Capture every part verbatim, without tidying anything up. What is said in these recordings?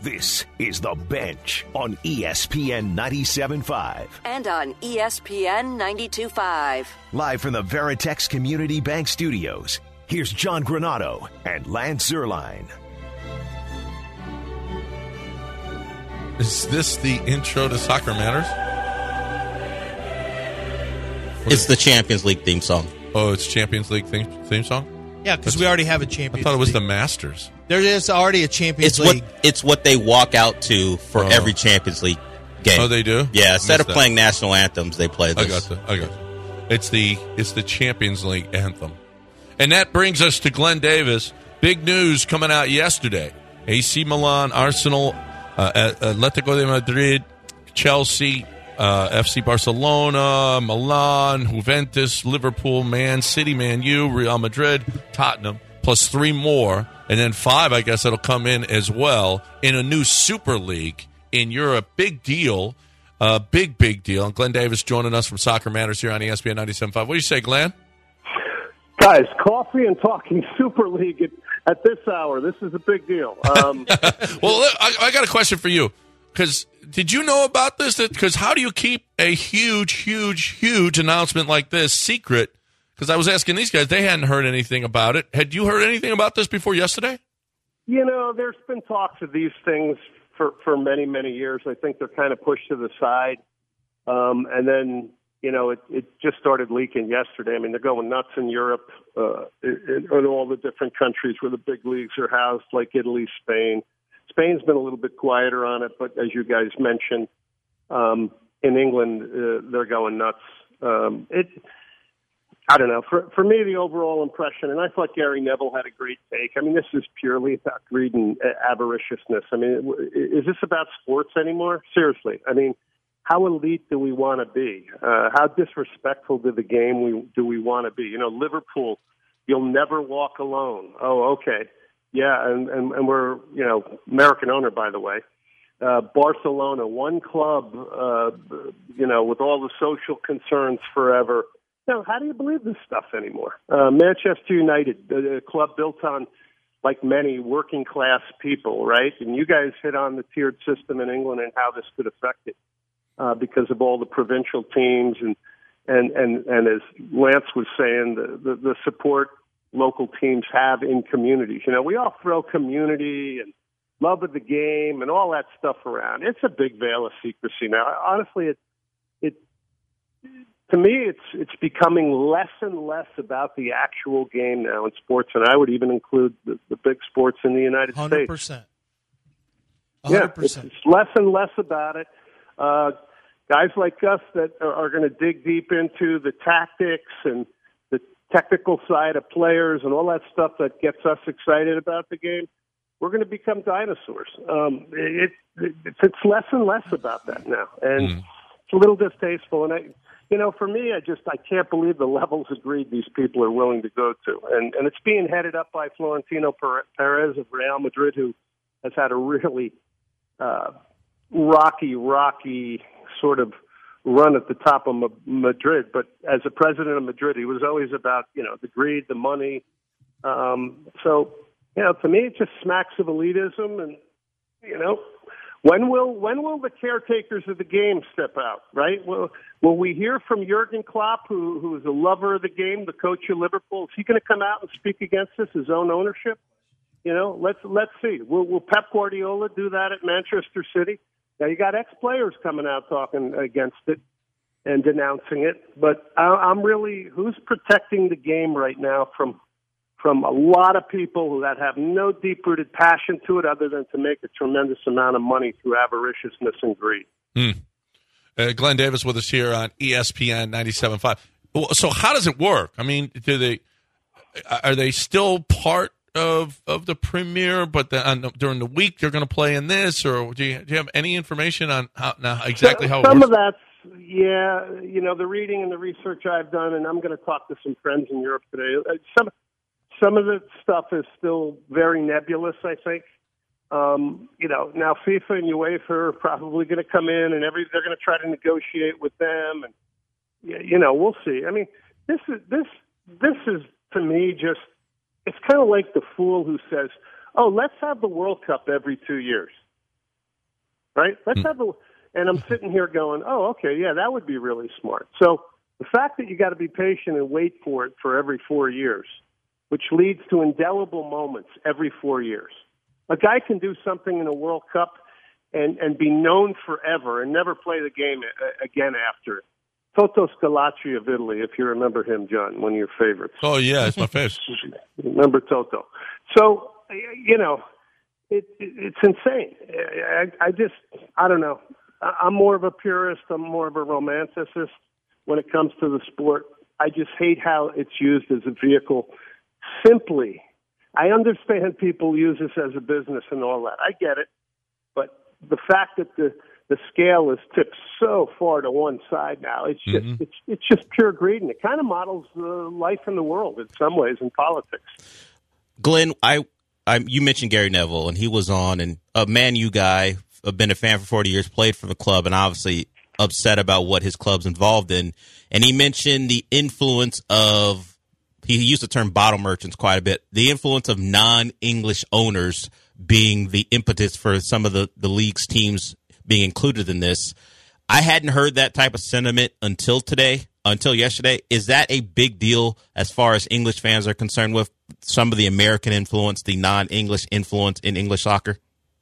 This is The Bench on E S P N ninety-seven point five. And on E S P N ninety-two point five. Live from the Veritex Community Bank Studios, here's John Granato and Lance Zierlein. Is this the intro to Soccer Matters? It's the Champions League theme song. Oh, it's Champions League theme, theme song? Yeah, because we already have a Champions League. I thought it was League. the Masters. There is already a Champions It's League. what it's what they walk out to for Oh. every Champions League game. Oh, they do? Yeah, instead Missed of that. playing national anthems, they play this. I got the, I got the. It's the it's the Champions League anthem. And that brings us to Glenn Davis. Big news coming out yesterday. A C Milan, Arsenal, uh, Atletico de Madrid, Chelsea, uh, F C Barcelona, Milan, Juventus, Liverpool, Man City, Man U, Real Madrid, Tottenham, plus three more. And then five, I guess, that'll come in as well in a new Super League in Europe. Big deal. Uh, big, big deal. And Glenn Davis joining us from Soccer Matters here on E S P N ninety-seven point five. What do you say, Glenn? Guys, coffee and talking Super League at, at this hour. This is a big deal. Um, well, I, I got a question for you. Because did you know about this? Because how do you keep a huge, huge, huge announcement like this secret? Because I was asking these guys, they hadn't heard anything about it. Had you heard anything about this before yesterday? you know, there's been talks of these things for, for many, many years. I think they're kind of pushed to the side. Um, and then, you know, it, it just started leaking yesterday. I mean, they're going nuts in Europe, uh, in, in all the different countries where the big leagues are housed, like Italy, Spain. Spain's been a little bit quieter on it, but as you guys mentioned, um, in England, uh, they're going nuts. Um, it, I don't know. For for me, the overall impression, and I thought Gary Neville had a great take. I mean, this is purely about greed and avariciousness. I mean, is this about sports anymore? Seriously. I mean, how elite do we want to be? Uh, how disrespectful to the game we, do we want to be? You know, Liverpool, you'll never walk alone. Oh, okay. Yeah, and, and, and we're, you know, American owner, by the way. Uh, Barcelona, one club, uh, you know, with all the social concerns forever. You know, how do you believe this stuff anymore? Uh, Manchester United, a club built on, like many, working class people, right? And you guys hit on the tiered system in England and how this could affect it uh, because of all the provincial teams and, and, and, and as Lance was saying, the, the, the support local teams have in communities. You know, we all throw community and love of the game and all that stuff around. It's a big veil of secrecy now. Honestly, it, it, to me, it's it's becoming less and less about the actual game now in sports, and I would even include the, the big sports in the United one hundred States. one hundred percent. Yeah, it's, it's less and less about it. Uh, guys like us that are, are going to dig deep into the tactics and the technical side of players and all that stuff that gets us excited about the game, we're going to become dinosaurs. Um, it, it, it's less and less about that now, and mm. it's a little distasteful. And I, you know, for me, I just I can't believe the levels of greed these people are willing to go to, and and it's being headed up by Florentino Perez of Real Madrid, who has had a really uh, rocky, rocky sort of run at the top of Madrid. But as a president of Madrid, he was always about, you know, the greed, the money. Um, so. You know, to me, it just smacks of elitism, and you know, when will when will the caretakers of the game step out? Right? Will will we hear from Jurgen Klopp, who who is a lover of the game, the coach of Liverpool? Is he going to come out and speak against this, his own ownership? You know, let's let's see. Will will Pep Guardiola do that at Manchester City? Now you got ex-players coming out talking against it and denouncing it, but I, I'm really who's protecting the game right now from. from a lot of people that have no deep-rooted passion to it other than to make a tremendous amount of money through avariciousness and greed. Mm. Uh, Glenn Davis with us here on E S P N ninety-seven point five. So how does it work? I mean, do they are they still part of of the Premier, but the, on the, during the week they're going to play in this, or do you, do you have any information on how now exactly how it Some works? of that's, yeah, you know, the reading and the research I've done, and I'm going to talk to some friends in Europe today. Some Some of the stuff is still very nebulous, I think. Um, you know, now FIFA and UEFA are probably going to come in, and every they're going to try to negotiate with them, and you know, we'll see. I mean, this is this this is to me just it's kind of like the fool who says, "Oh, let's have the World Cup every two years." right? Let's have a, and I'm sitting here going, oh, okay, yeah, that would be really smart. So the fact that you got to be patient and wait for it for every four years, which leads to indelible moments every four years. A guy can do something in a World Cup and, and be known forever and never play the game again after it. Toto Scalacci of Italy, if you remember him, John, one of your favorites. Oh, yeah, it's my favorite. Remember Toto. So, you know, it, it, it's insane. I, I just, I don't know. I'm more of a purist. I'm more of a romanticist when it comes to the sport. I just hate how it's used as a vehicle. Simply, I understand people use this as a business and all that. I get it. But the fact that the, the scale is tipped so far to one side now, it's just mm-hmm. it's it's just pure greed, and it kind of models uh, life in the world in some ways in politics. Glenn, I, I you mentioned Gary Neville, and he was on, and a Man U guy, I've been a fan for forty years, played for the club, and obviously upset about what his club's involved in. And he mentioned the influence of, he used the term bottle merchants quite a bit, the influence of non-English owners being the impetus for some of the, the league's teams being included in this. I hadn't heard that type of sentiment until today, until yesterday. Is that a big deal as far as English fans are concerned with some of the American influence, the non-English influence in English soccer?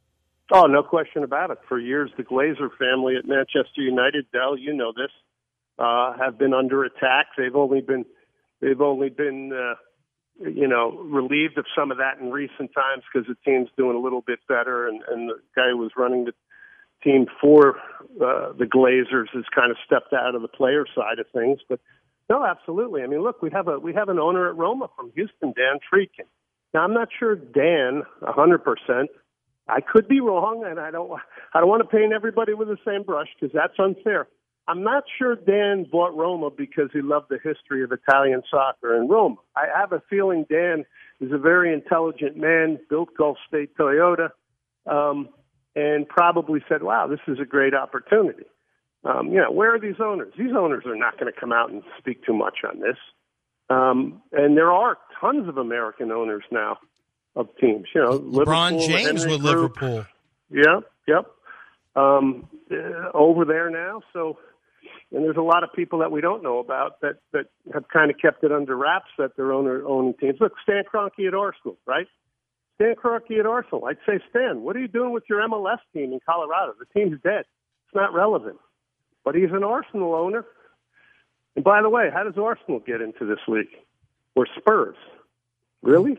Oh, no question about it. For years, the Glazer family at Manchester United, Del, you know this, uh, have been under attack. They've only been, they've only been, uh, you know, relieved of some of that in recent times because the team's doing a little bit better, and, and the guy who was running the team for uh, the Glazers has kind of stepped out of the player side of things. But no, absolutely. I mean, look, we have a we have an owner at Roma from Houston, Dan Friedkin. Now, I'm not sure Dan one hundred percent. I could be wrong, and I don't I don't want to paint everybody with the same brush because that's unfair. I'm not sure Dan bought Roma because he loved the history of Italian soccer in Roma. I have a feeling Dan is a very intelligent man, built Gulf State Toyota, um, and probably said, wow, this is a great opportunity. Um, you know, where are these owners? These owners are not going to come out and speak too much on this. Um, and there are tons of American owners now of teams. You know, LeBron Liverpool, James with Group. Liverpool. Yep, yep. Um, uh, over there now. So, and there's a lot of people that we don't know about that, that have kind of kept it under wraps that they're owner owning teams. Look, Stan Kroenke at Arsenal, right? Stan Kroenke at Arsenal. I'd say, Stan, what are you doing with your M L S team in Colorado? The team's dead. It's not relevant. But he's an Arsenal owner. And by the way, how does Arsenal get into this league? Or Spurs? Really?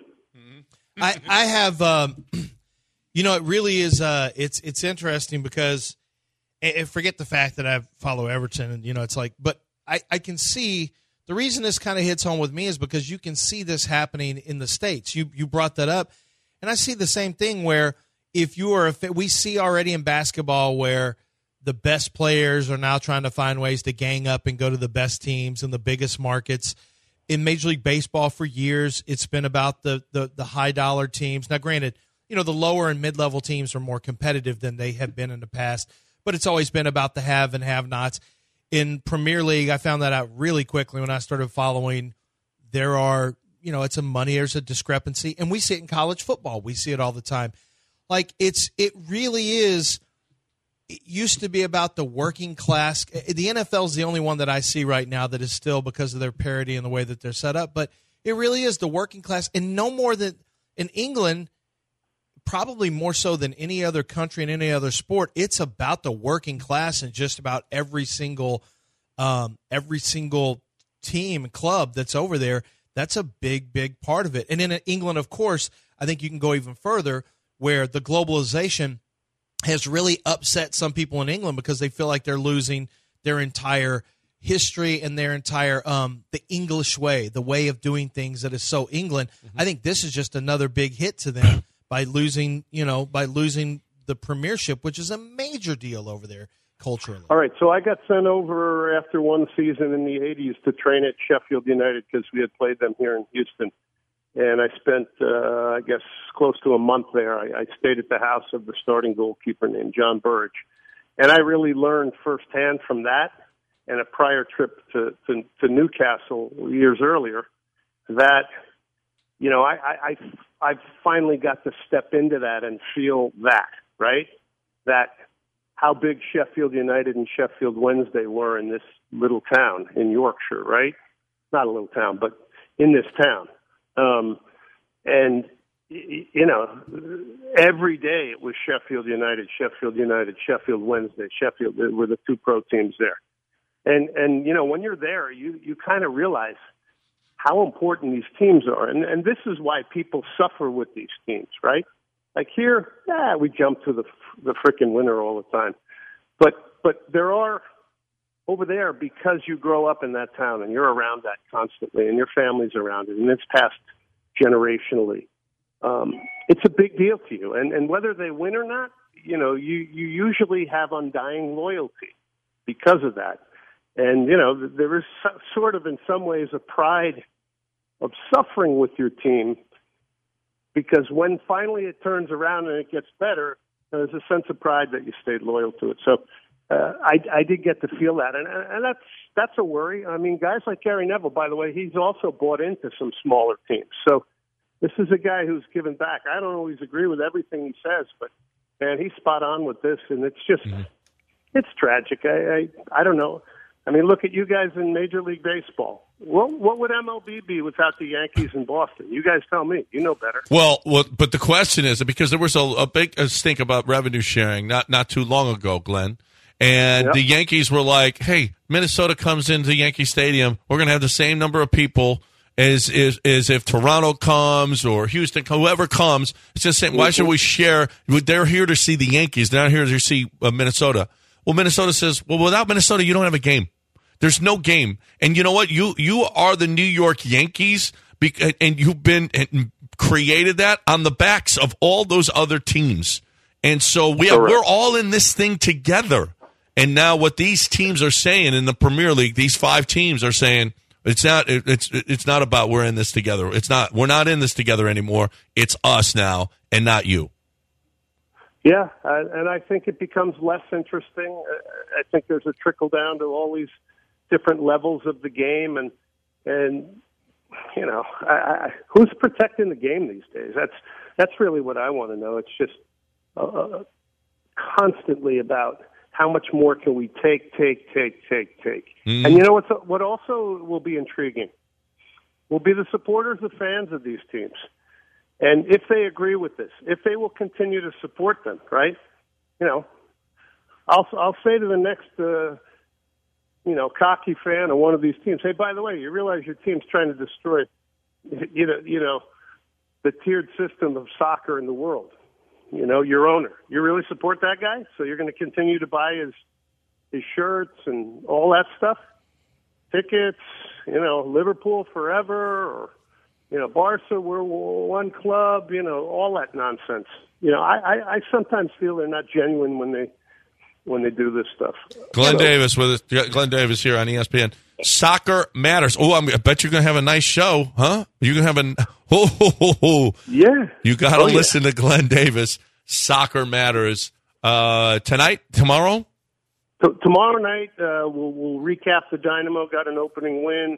I, I have, um, you know, it really is, uh, it's it's interesting because, and forget the fact that I follow Everton, and, you know, it's like, but I, I can see, the reason this kind of hits home with me is because you can see this happening in the States. You you brought that up, and I see the same thing where if you are, a, we see already in basketball where the best players are now trying to find ways to gang up and go to the best teams in the biggest markets. In Major League Baseball for years, it's been about the, the, the high-dollar teams. Now, granted, you know, the lower and mid-level teams are more competitive than they have been in the past, but it's always been about the have and have-nots. In Premier League, I found that out really quickly when I started following. There are, you know, it's a money, there's a discrepancy, and we see it in college football. We see it all the time. Like, it's it really is – it used to be about the working class. The N F L is the only one that I see right now that is still because of their parity and the way that they're set up. But it really is the working class, and no more than in England, probably more so than any other country in any other sport. It's about the working class and just about every single, um, every single team and club that's over there. That's a big, big part of it. And in England, of course, I think you can go even further where the globalization has really upset some people in England because they feel like they're losing their entire history and their entire um, the English way, the way of doing things that is so England. Mm-hmm. I think this is just another big hit to them by losing, you know, by losing the premiership, which is a major deal over there culturally. All right, so I got sent over after one season in the eighties to train at Sheffield United because we had played them here in Houston. And I spent, uh, I guess, close to a month there. I, I stayed at the house of the starting goalkeeper named John Burridge. And I really learned firsthand from that and a prior trip to, to, to Newcastle years earlier that, you know, I, I, I, I finally got to step into that and feel that, right? That how big Sheffield United and Sheffield Wednesday were in this little town in Yorkshire, right? Not a little town, but in this town. Um, and, you know, every day it was Sheffield United, Sheffield United, Sheffield Wednesday, Sheffield were the two pro teams there. And, and you know, when you're there, you, you kind of realize how important these teams are. And, and this is why people suffer with these teams, right? Like here, yeah, we jump to the the frickin' winner all the time. But but there are, over there, because you grow up in that town and you're around that constantly and your family's around it and it's passed generationally, um, it's a big deal to you. And, and whether they win or not, you know, you, you usually have undying loyalty because of that. And, you know, there is so, sort of in some ways a pride of suffering with your team, because when finally it turns around and it gets better, there's a sense of pride that you stayed loyal to it. So uh, I, I did get to feel that, and, and that's that's a worry. I mean, guys like Gary Neville, by the way, he's also bought into some smaller teams. So this is a guy who's given back. I don't always agree with everything he says, but man, he's spot on with this, and it's just mm-hmm. it's tragic. I, I I don't know. I mean, look at you guys in Major League Baseball. What, what would M L B be without the Yankees in Boston? You guys tell me. You know better. Well, well but the question is, because there was a, a big a stink about revenue sharing not, not too long ago, Glenn, and yep. the Yankees were like, hey, Minnesota comes into Yankee Stadium, we're going to have the same number of people as, as, as if Toronto comes or Houston, whoever comes. It's just saying, why should we share? They're here to see the Yankees. They're not here to see uh, Minnesota. Well, Minnesota says, well, without Minnesota, you don't have a game. There's no game. And you know what? You you are the New York Yankees, and you've been and created that on the backs of all those other teams. And so we have, we're all in this thing together. And now what these teams are saying in the Premier League, these five teams are saying, it's not it's it's not about we're in this together. It's not we're not in this together anymore. It's us now and not you. Yeah, and I think it becomes less interesting. I think there's a trickle down to all these different levels of the game, and and you know, I, I, who's protecting the game these days? That's that's really what I want to know. It's just uh, constantly about how much more can we take, take, take, take, take. Mm-hmm. And you know what's what also will be intriguing will be the supporters, the fans of these teams, and if they agree with this, if they will continue to support them, right? You know, I'll I'll say to the next. Uh, you know, cocky fan of one of these teams, hey, by the way, you realize your team's trying to destroy, you know, you know, the tiered system of soccer in the world. You know, your owner. You really support that guy? So you're going to continue to buy his his shirts and all that stuff? Tickets, you know, Liverpool forever, or, you know, Barca, we're one club, you know, all that nonsense. You know, I, I, I sometimes feel they're not genuine when they when they do this stuff. Glenn so, Davis with us. Glenn Davis here on E S P N. Soccer matters. Oh, I'm, I bet you're going to have a nice show, huh? You're going to have a oh, oh, oh, oh. Yeah. You got to oh, listen yeah. to Glenn Davis. Soccer matters. Uh, tonight, tomorrow. So, tomorrow night, uh, we'll, we'll recap the Dynamo. Got an opening win.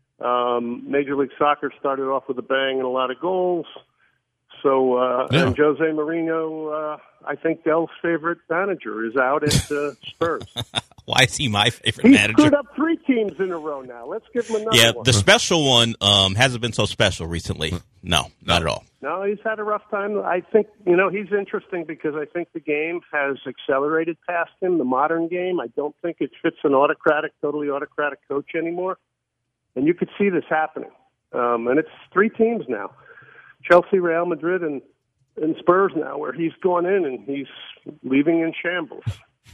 Um, Major League Soccer started off with a bang and a lot of goals. So, uh, yeah. and Jose Mourinho, uh, I think Dell's favorite manager, is out at uh, Spurs. Why is he my favorite He's manager? He's screwed up three teams in a row now. Let's give him another yeah, one. The special one um, hasn't been so special recently. No, not at all. No, he's had a rough time. I think, you know, he's interesting because I think the game has accelerated past him, the modern game. I don't think it fits an autocratic, totally autocratic coach anymore. And you could see this happening. Um, and it's three teams now. Chelsea, Real Madrid, and, and Spurs now, where he's gone in and he's leaving in shambles.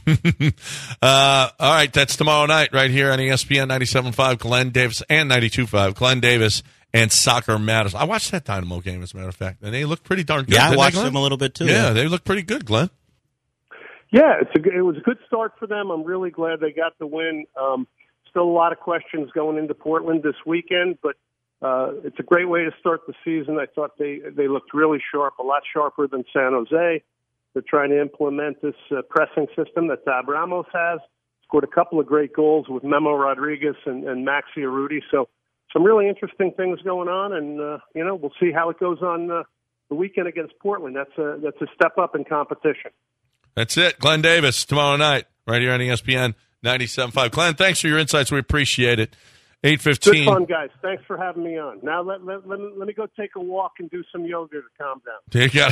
uh, all right, that's tomorrow night right here on E S P N ninety-seven point five, Glenn Davis, and ninety-two point five, Glenn Davis and Soccer Matters. I watched that Dynamo game, as a matter of fact, and they look pretty darn good. Yeah, I watched they, them a little bit, too. Yeah, yeah, they look pretty good, Glenn. Yeah, it's a, it was a good start for them. I'm really glad they got the win. Um, still a lot of questions going into Portland this weekend, but Uh, it's a great way to start the season. I thought they, they looked really sharp, a lot sharper than San Jose. They're trying to implement this uh, pressing system that Tab Ramos has. Scored a couple of great goals with Memo Rodriguez and, and Maxi Urruti. So some really interesting things going on, and, uh, you know, we'll see how it goes on uh, the weekend against Portland. That's a, that's a step up in competition. That's it. Glenn Davis tomorrow night right here on E S P N ninety-seven point five. Glenn, thanks for your insights. We appreciate it. eight fifteen. Good fun, guys. Thanks for having me on. Now let, let, let, me, let me go take a walk and do some yoga to calm down. You got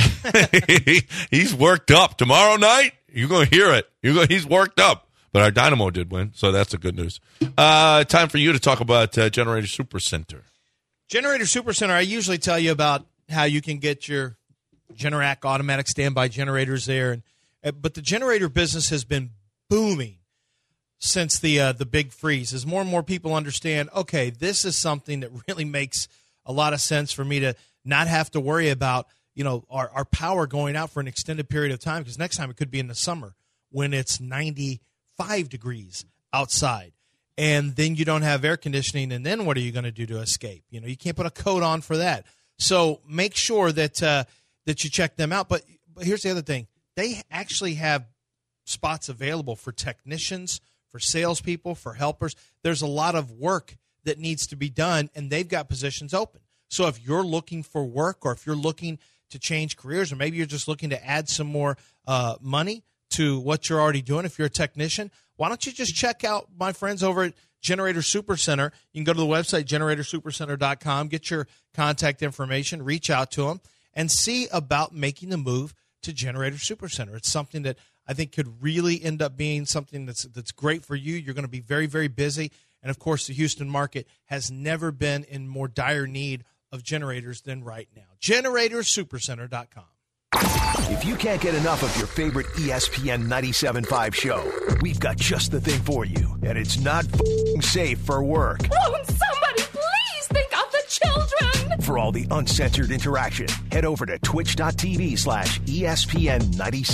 He's worked up. Tomorrow night, you're going to hear it. You're going, he's worked up. But our Dynamo did win, so that's the good news. Uh, time for you to talk about uh, Generator Supercenter. Generator Supercenter, I usually tell you about how you can get your Generac automatic standby generators there. And, uh, but the generator business has been booming since the uh, the big freeze, as more and more people understand, okay, this is something that really makes a lot of sense for me to not have to worry about, you know, our, our power going out for an extended period of time, because next time it could be in the summer when it's ninety-five degrees outside. And then you don't have air conditioning, and then what are you going to do to escape? You know, you can't put a coat on for that. So make sure that uh, that you check them out. But, but here's the other thing. They actually have spots available for technicians, for salespeople, for helpers. There's a lot of work that needs to be done, and they've got positions open. So if you're looking for work, or if you're looking to change careers, or maybe you're just looking to add some more uh, money to what you're already doing, if you're a technician, why don't you just check out my friends over at Generator Supercenter? You can go to the website, generator supercenter dot com, get your contact information, reach out to them, and see about making the move to Generator Supercenter. It's something that I think could really end up being something that's that's great for you. You're going to be very, very busy. And, of course, the Houston market has never been in more dire need of generators than right now. generator supercenter dot com. If you can't get enough of your favorite E S P N ninety-seven point five show, we've got just the thing for you. And it's not f***ing safe for work. Won't somebody please think of the children? For all the uncensored interaction, head over to twitch.tv slash ESPN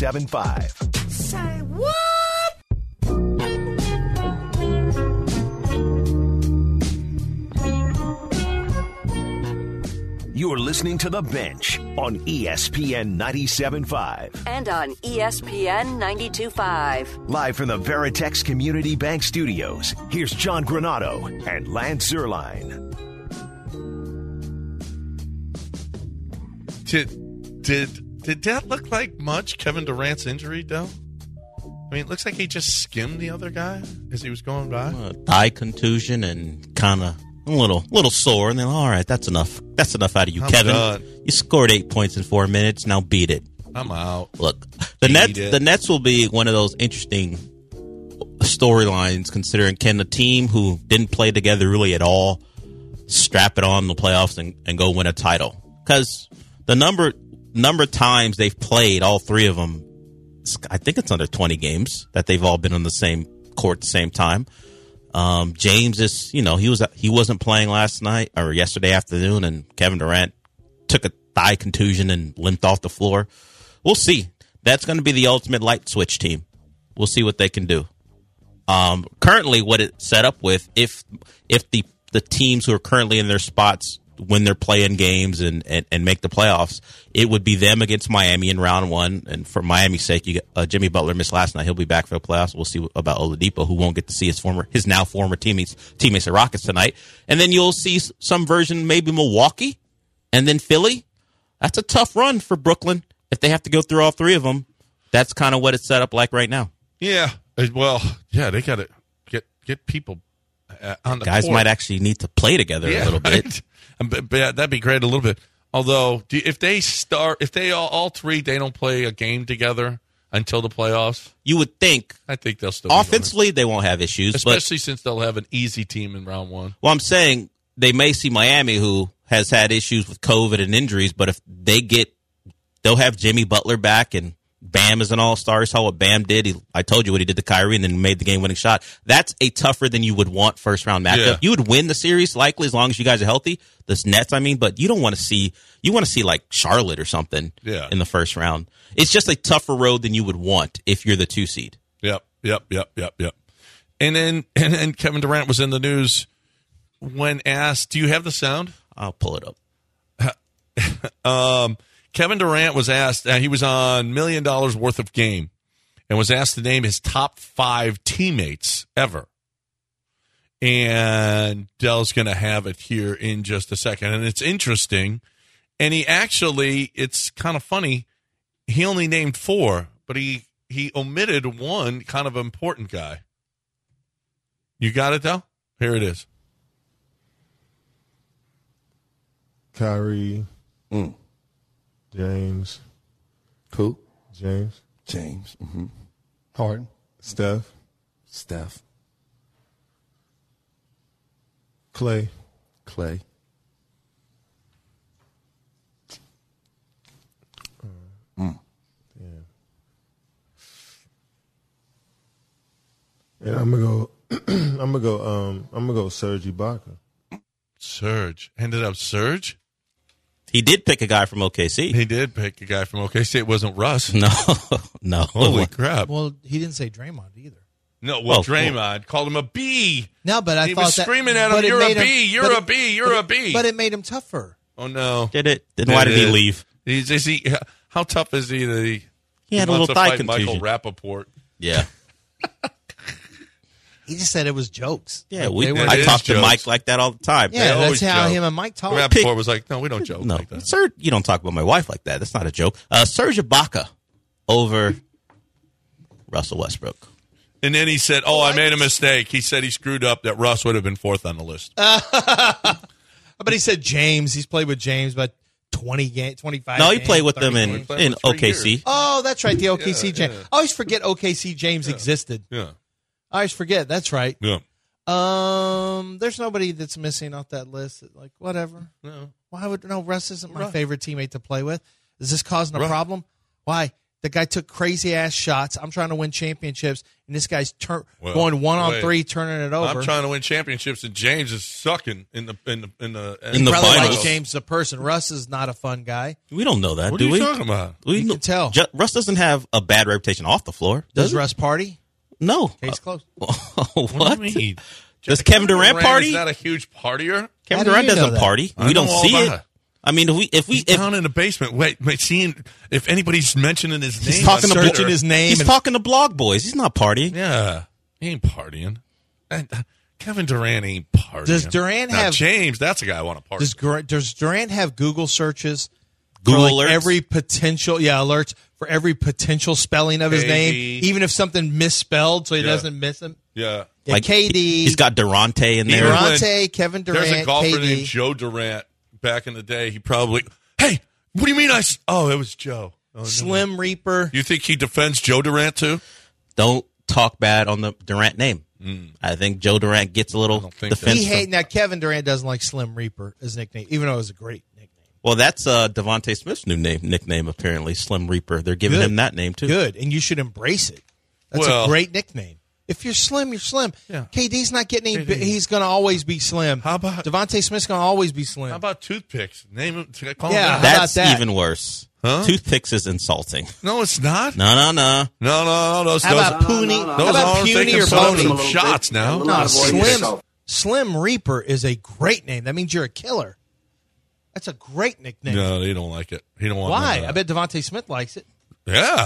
97.5. Say what? You're listening to The Bench on E S P N ninety-seven point five. And on E S P N ninety-two point five. Live from the Veritex Community Bank Studios, here's John Granado and Lance Zierlein. Did, did, did that look like much, Kevin Durant's injury, though? I mean, it looks like he just skimmed the other guy as he was going by. Uh, thigh contusion and kind of a little little sore. And then, all right, that's enough. That's enough out of you, I'm Kevin. done. You scored eight points in four minutes. Now beat it. I'm out. Look, the Beat Nets. it. The Nets will be one of those interesting storylines, considering can the team who didn't play together really at all strap it on in the playoffs and, and go win a title? Because the number number of times they've played, all three of them, I think it's under twenty games that they've all been on the same court at the same time. Um, James is, you know, he was he wasn't playing last night or yesterday afternoon, and Kevin Durant took a thigh contusion and limped off the floor. We'll see. That's going to be the ultimate light switch team. We'll see what they can do. Um, currently, what it's set up with, if if the the teams who are currently in their spots win their play-in games and, and, and make the playoffs, it would be them against Miami in round one. And for Miami's sake, you get, uh, Jimmy Butler missed last night. He'll be back for the playoffs. We'll see about Oladipo, who won't get to see his former, his now former teammates, teammates at Rockets tonight. And then you'll see some version, maybe Milwaukee, and then Philly. That's a tough run for Brooklyn if they have to go through all three of them. That's kind of what it's set up like right now. Yeah. Uh, Well, yeah, they got to get get people uh, on the Guys court. might actually need to play together Yeah, a little bit. right. Um, but- but yeah, that'd be great a little bit. Although, do, if they start, if they all, all three, they don't play a game together until the playoffs, You would think I think they'll still be going. offensively they won't have issues, but especially since they'll have an easy team in round one. well, I'm saying they may see Miami, who has had issues with COVID and injuries, but if they get, they'll have Jimmy Butler back, and Bam is an all-star. You saw what Bam did. He, I told you what he did to Kyrie and then made the game-winning shot. That's a tougher than you would want first-round matchup. Yeah. You would win the series likely as long as you guys are healthy. This Nets, I mean, but you don't want to see, you want to see like Charlotte or something Yeah. in the first round. It's just a tougher road than you would want if you're the two seed. Yep, yep, yep, yep, yep. And then and then Kevin Durant was in the news when asked, "Do you have the sound?" I'll pull it up. Um, Kevin Durant was asked, uh, he was on Million Dollars Worth of Game, and was asked to name his top five teammates ever. And Dell's going to have it here in just a second. And it's interesting. And he actually, it's kind of funny, he only named four, but he, he omitted one kind of important guy. You got it, though? Here it is. Kyrie. Mm. James. Who? James. James. Mm-hmm. Harden. Steph. Steph. Clay. Clay. Mm. Yeah. And I'm gonna go. I'm gonna go. Um, I'm gonna go Serge Ibaka. Serge ended up Serge. He did pick a guy from O K C. He did pick a guy from O K C. It wasn't Russ. No, no. Holy crap! Well, he didn't say Draymond either. No, well, Oh, Draymond called him a B. No, but I he thought was that, screaming at him, but it "You're a made him- B! You're but a it- B! You're but a it- B!" But it made him tougher. Oh no! Did it? Then why did he leave? He's, is he? How tough is he that he? He had a wants little to thigh fight Michael contusion. Rappaport. Yeah. He just said it was jokes. Yeah, Like, we, they were- It I is talk to jokes. Mike like that all the time. yeah, that's always how joke. him and Mike talk. Rappaport was like, "No, we don't joke No, like that." sir, you don't talk about my wife like that. That's not a joke. Uh, Serge Ibaka over Russell Westbrook. And then he said, "Oh, I made a mistake." He said he screwed up. That Russ would have been fourth on the list. But he said James. He's played with James, but twenty games, twenty-five. No, he games, played with thirty them in, games. played in with three O K C. years. Oh, that's right. The O K C Yeah, James. yeah. I always forget O K C James existed. Yeah, I always forget. That's right. yeah. Um, there's nobody that's missing off that list. Like whatever. No. Why would no? Russ isn't my Right. favorite teammate to play with. Is this causing a Right. problem? Why? The guy took crazy ass shots. I'm trying to win championships, and this guy's tur- Well, going one on wait. three, turning it over. I'm trying to win championships, and James is sucking in the in the in the In the Probably finals. likes James the person. Russ is not a fun guy. We don't know that, What do are you we? talking about? We You know- can tell. Ju- Russ doesn't have a bad reputation off the floor. Does Does he? Russ party? No. Case closed. what? What do you mean? Does Kevin Durant party? Is not a huge partier. Kevin How do Durant you know doesn't that? party. I We know don't all see about it. it. I mean, if we if we He's if down in the basement. Wait, wait, seeing if anybody's mentioning his name. he's talking on to Twitter. Searching his name. he's and- talking to blog boys, he's not partying. Yeah, he ain't partying. And, uh, Kevin Durant ain't partying. Does Durant Now, have- James? That's a guy I want to party. Does, Gur- does Durant have Google searches? Google for like alerts? every potential, yeah, alerts for every potential spelling of his K D. name, even if something misspelled, so he Yeah. doesn't miss him. yeah. Yeah, K D, He's got Durante in He there. Durant- Durante, Kevin Durant, There's a golfer K D. named Joe Durant. Back in the day, he probably. Hey, what do you mean? I? s- Oh, it was Joe. Oh, no. Slim Reaper. You think he defends Joe Durant too? Don't talk bad on the Durant name. I think Joe Durant gets a little don't think so. defense. He from- hate now. Kevin Durant doesn't like Slim Reaper as nickname, even though it was a great nickname. Well, that's uh, Devontae Smith's new name nickname apparently, Slim Reaper. They're giving Good. him that name too. Good, and you should embrace it. That's Well- a great nickname. If you're slim, you're slim. Yeah. K D's not getting any. K D. He's going to always be slim. How about- Devontae Smith's going to always be slim? How about toothpicks? Name him. Call him Yeah. that. How about That's that? even worse. Huh? Toothpicks is insulting. No, it's not. No, no, no. No, no, no. Those, How those, about Puny? How those about arms, they Puny can or put up Bony? some shots now. No, Avoid Slim. yourself. Slim Reaper is a great name. That means you're a killer. That's a great nickname. No, they don't like it. He don't want. Why? none I of bet Devontae Smith likes it. that. Yeah.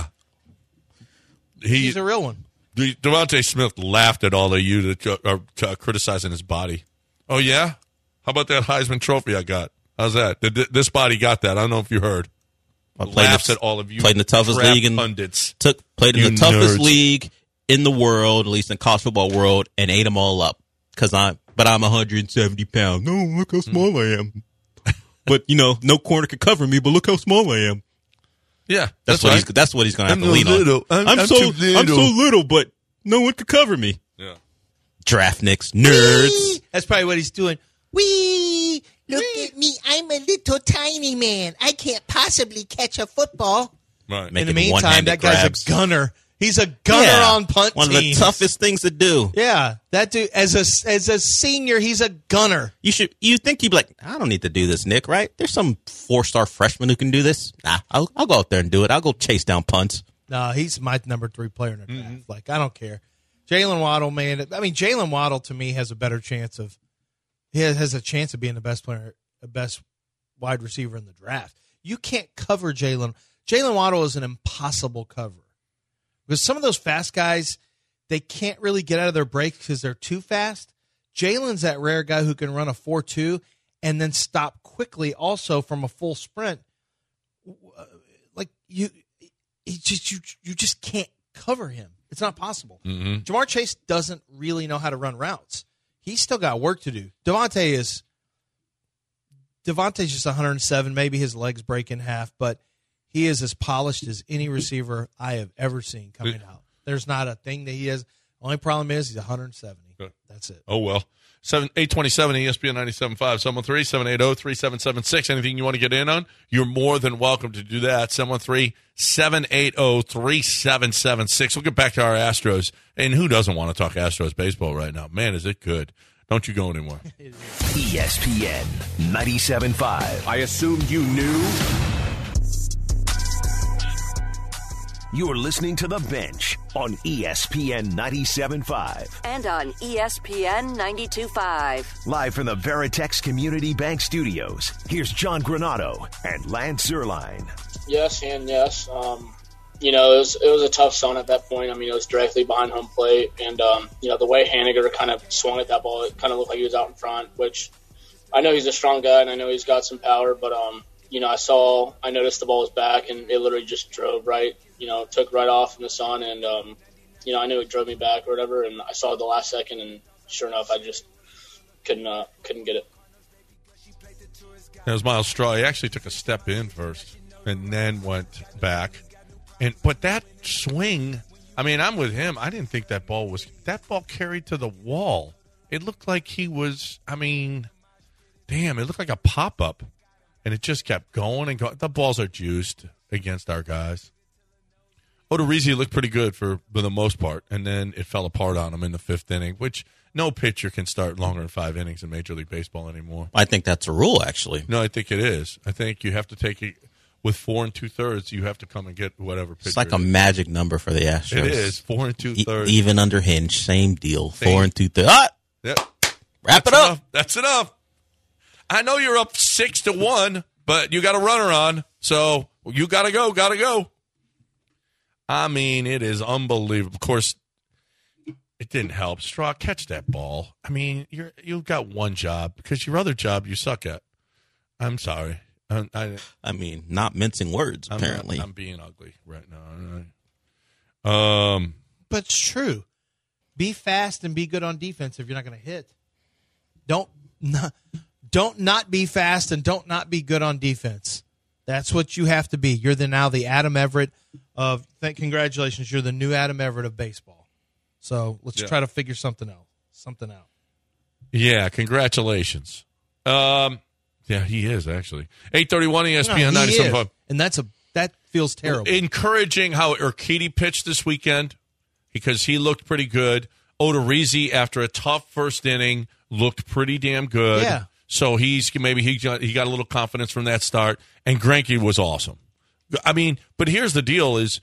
He He's a real one. De- Devontae Smith laughed at all of you that are uh, criticizing his body. Oh yeah, how about that Heisman Trophy I got? How's that? Did th- this body got that? I don't know if you heard. I played in Laughs the- at all of you. Played in the toughest crap league in pundits. took played in You the toughest nerds. league in the world, at least in college football world, and ate them all up. Cause I'm, but I'm one hundred seventy pounds. No, look how small I am. But you know, no corner could cover me. But look how small I am. Yeah, That's, that's, what right. he's. That's what he's going to have I'm to lean little. on. I'm- I'm so too little. I'm so little, but no one could cover me. Yeah. Draft nicks, nerds. That's probably what he's doing. Wee! Look at me. I'm a little tiny man. I can't possibly catch a football. Right. Make- In the Making meantime, one-handed that guy's grabs. a gunner. He's a gunner Yeah. on punt One teams. of the toughest things to do. Yeah, that dude as a as a senior, he's a gunner. You should. You think he'd be like, I don't need to do this, Nick. Right? There's some four star freshman who can do this. Nah, I'll, I'll go out there and do it. I'll go chase down punts. No, he's my number three player in the draft. Like I don't care. Jalen Waddle, man. I mean, Jalen Waddle to me has a better chance of he has, has a chance of being the best player, the best wide receiver in the draft. You can't cover Jalen. Jalen Waddle is an impossible cover because some of those fast guys they can't really get out of their break because they're too fast. Jalen's that rare guy who can run a four two and then stop quickly, also from a full sprint. Like you, he just you you just can't cover him. It's not possible. Mhm. Jamar Chase doesn't really know how to run routes. He's still got work to do. Devontae is Devontae's just one hundred seven. Maybe his legs break in half, but he is as polished as any receiver I have ever seen coming out. There's not a thing that he has. Only problem is he's one hundred seventy. Good. That's it. Oh, well. Seven eight twenty seven E S P N ninety-seven point five, seven one three, seven eight zero, three seven seven six. Anything you want to get in on, you're more than welcome to do that. seven one three, seven eight zero, three seven seven six. We'll get back to our Astros. And who doesn't want to talk Astros baseball right now? Man, is it good. Don't you go anymore. E S P N ninety-seven point five. I assumed you knew. You're listening to The Bench on E S P N ninety-seven point five. And on E S P N ninety-two point five. Live from the Veritex Community Bank Studios, here's John Granato and Lance Zierlein. Yes and yes. Um, you know, it was it was a tough zone at that point. I mean, it was directly behind home plate. And, um, you know, the way Haniger kind of swung at that ball, it kind of looked like he was out in front, which I know he's a strong guy and I know he's got some power. But, um, you know, I saw, I noticed the ball was back and it literally just drove right, you know, took right off in the sun. And, um, you know, I knew it drove me back or whatever. And I saw it the last second and sure enough, I just couldn't, uh, couldn't get it. That was Miles Straw. He actually took a step in first and then went back. And but that swing, I mean, I'm with him. I didn't think that ball was that ball carried to the wall. It looked like he was. I mean, damn, it looked like a pop up, and it just kept going and going. The balls are juiced against our guys. Odorizzi looked pretty good for, for the most part, and then it fell apart on him in the fifth inning, which no pitcher can start longer than five innings in Major League Baseball anymore. I think that's a rule, actually. No, I think it is. I think you have to take it with four and two thirds. You have to come and get whatever pitcher. It's like a magic number for the Astros. It is four and two thirds. E- even under Hinge, same deal. Same. Four and two thirds. Ah! Yep. Wrap That's it up. enough. That's enough. I know you're up six to one, but you got a runner on, so you got to go. Got to go. I mean, it is unbelievable. Of course, it didn't help. Straw, catch that ball. I mean, you're you've got one job because your other job you suck at. I'm sorry. I, I, I mean, not mincing words, I'm, apparently. I'm being ugly right now. Um, But it's true. Be fast and be good on defense if you're not going to hit. Don't not, don't not be fast and don't not be good on defense. That's what you have to be. You're the now the Adam Everett of. Th- congratulations, you're the new Adam Everett of baseball. So let's Yeah. try to figure something out. Something out. yeah, congratulations. Um, yeah, he is actually eight thirty-one E S P N No, he ninety-seven is. point five. And that's a that feels terrible. Encouraging how Urquidy pitched this weekend because he looked pretty good. Odorizzi, after a tough first inning, looked pretty damn good. Yeah. So he's maybe he got, he got a little confidence from that start. And Greinke was awesome. I mean, but here's the deal: is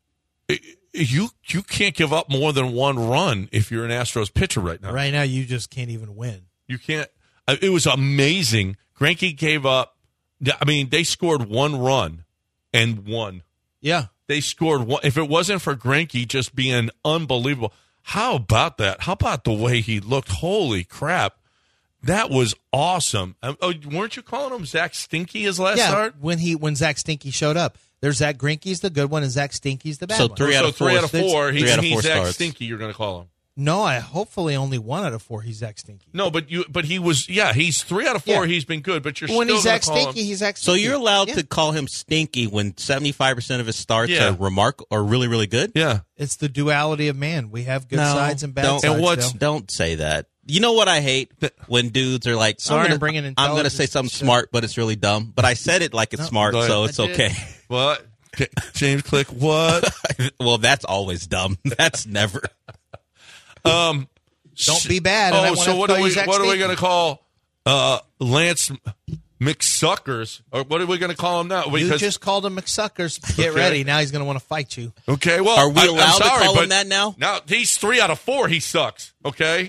you you can't give up more than one run if you're an Astros pitcher right now. Right now, you just can't even win. You can't. It was amazing. Greinke gave up. I mean, they scored one run and won. Yeah. They scored one. If it wasn't for Greinke just being unbelievable, how about that? How about the way he looked? Holy crap. That was awesome. Oh, weren't you calling him Zach Stinky his last yeah, start? when he when Zach Stinky showed up. There's Zach Greinke's the good one, and Zach Stinky's the bad So one. three out so of four. three out of four. Three He's, out of he's four Zach starts. Stinky. You're going to call him. No, I hopefully only one out of four. He's Zach Stinky. No, but you. But he was. Yeah, he's three out of four. Yeah. He's been good. But you're When still he's gonna Zach call Stinky, him. he's Zach So Stinky. you're allowed Yeah. to call him stinky when seventy-five percent of his starts Yeah. are remark or really, really good? Yeah. It's the duality of man. We have good No, sides and bad don't, sides. And what's- Dale. Don't say that. You know what I hate? When dudes are like, Sorry, I'm I'm gonna, bringing I'm gonna intelligence say something to the show. smart, but it's really dumb. But I said it like it's No, smart, go ahead. so I it's did. okay. What? K- James Click. What? Well, that's always dumb. That's never. Um. Don't be bad. and I Oh, wanna so what call are you we? Zach What are we Stinky. going to call uh, Lance McSuckers? Or what are we going to call him now? You Because just called him McSuckers. Get Okay. ready. Now he's going to want to fight you. okay, well, Are we I- I'm allowed to sorry, call him but that now? Now he's three out of four. He sucks. Okay.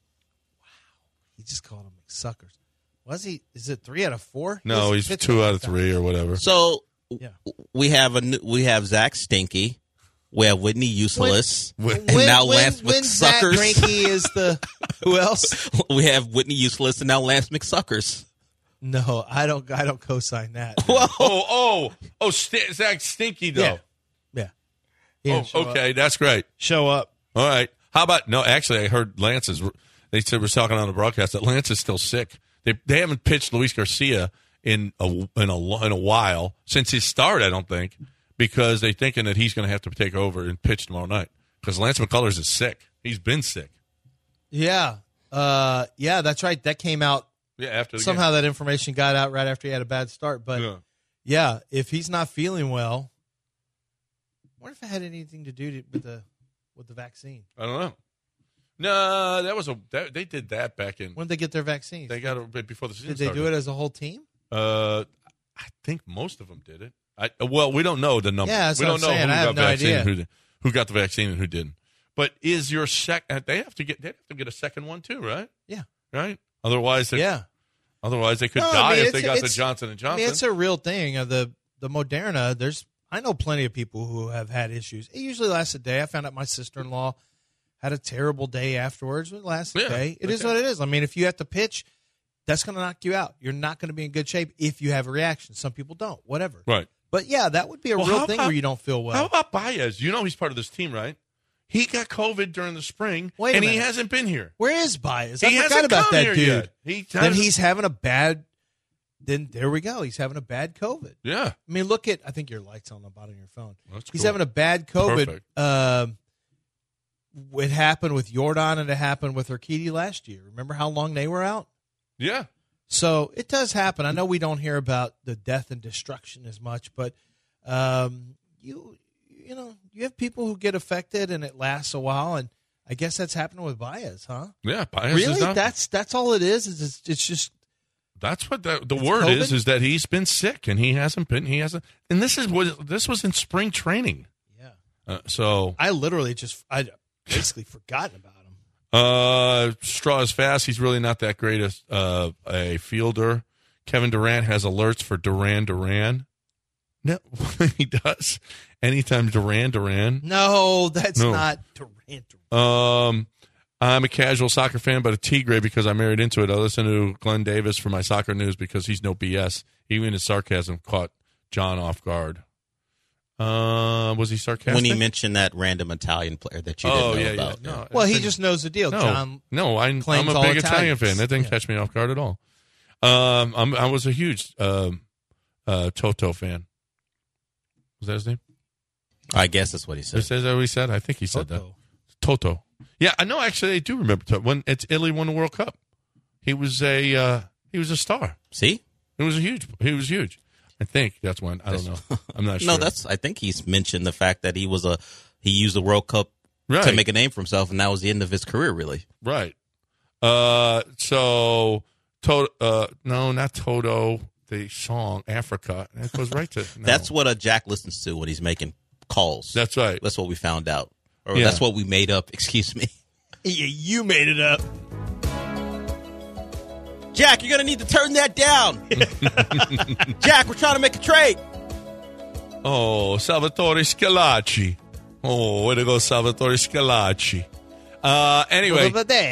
He just called him McSuckers. Was he? Is it three out of four? No, he's pitched two a out long of time. three or whatever. So Yeah. we have a new, we have Zach Stinky. We have Whitney Useless. When- and now when, Lance when Zach McSuckers. Greinke is the who else? We have Whitney Useless and now Lance McSuckers. No, I don't. I don't co-sign that. Whoa. oh, oh, oh, St- Zach Stinky though. Yeah. Yeah. He Oh, didn't show okay, up. that's great. Show up. All right. How about no? Actually, I heard Lance is. They said was talking on the broadcast that Lance is still sick. They they haven't pitched Luis Garcia in a in a in a while since his start. I don't think because they're thinking that he's going to have to take over and pitch tomorrow night because Lance McCullers is sick. He's been sick. Yeah. Uh, yeah, that's right. That came out. Yeah, after the somehow game. that information got out right after he had a bad start. But Yeah. yeah, if he's not feeling well, I wonder if it had anything to do to, with the with the vaccine. I don't know. No, that was a that, they did that back in. When did they get their vaccines? They got it bit before the season Did they started. do it as a whole team? Uh, I think most of them did it. I well, we don't know the number. Yeah, that's we what don't I'm know saying. who I have got no vaccine idea. and who, did- who got the vaccine and who didn't. But is your sec? uh, They have to get. They have to get a second one too, right? Yeah. Right. Otherwise, they, Yeah. Otherwise, they could No, I die mean, if they it's- got the it's- Johnson and I Johnson. mean, it's a real thing. Uh, the the Moderna. There's I know plenty of people who have had issues. It usually lasts a day. I found out my sister in law had a terrible day afterwards. It lasts Yeah, a day. It is okay. what it is. I mean, if you have to pitch, that's going to knock you out. You're not going to be in good shape if you have a reaction. Some people don't. Whatever. right. But yeah, that would be a Well, real how thing about- where you don't feel well. How about Baez? You know he's part of this team, right? He got COVID during the spring, Wait a and he minute. hasn't been here. Where is Baez? He I forgot hasn't about come that here dude. yet. He Then hasn't- he's having a bad. Then there we go. He's having a bad COVID. Yeah. I mean, look at. I think your light's on the bottom of your phone. That's He's cool. having a bad COVID. Perfect. Um, it happened with Jordan, and it happened with Urquidy last year. Remember how long they were out? Yeah. So it does happen. I know we don't hear about the death and destruction as much, but um, you you know you have people who get affected, and it lasts a while. And I guess that's happening with Baez, huh? Yeah. Baez really? is not, That's that's all it is. Is it's, it's just That's what the, the It's word COVID? is. Is that he's been sick and he hasn't been. He hasn't. And this is what this was in spring training. yeah. Uh, so I literally just I basically forgotten about him. Uh, Straw is fast. He's really not that great as uh, a fielder. Kevin Durant has alerts for Duran Duran. No, he does. Anytime Duran Duran. No, that's No. not Durant. Um, I'm a casual soccer fan, but a Tigre because I married into it. I listen to Glenn Davis for my soccer news because he's no B S. Even his sarcasm caught John off guard. Uh, was he sarcastic? When he mentioned that random Italian player that you oh, didn't know yeah, about. yeah. No, Well, he I think- just knows the deal. No, John no, I, I'm claims a all big Italian Italians. fan. That didn't Yeah. catch me off guard at all. Um, I'm, I was a huge um, uh, Toto fan. Was that his name? I guess that's what he Is said. that what he said? I think he said Toto. that. Toto. Yeah, I know. Actually, I do remember Toto. When it's Italy won the World Cup, he was a uh, he was a star. See? It was a huge. He was huge. I think that's when. I don't know. I'm not sure. No, that's. I think he's mentioned the fact that he was a he used the World Cup right. to make a name for himself, and that was the end of his career, really. Right. Uh, so, to, uh, no, not Toto. The song Africa. That goes right to. No. That's what a Jack listens to when he's making calls. That's right. That's what we found out, or Yeah. that's what we made up. Excuse me, Yeah, you made it up. Jack. You're gonna need to turn that down. Jack, we're trying to make a trade. Oh, Salvatore Scalacci. Oh, way to go, Salvatore Scalacci. Uh, anyway,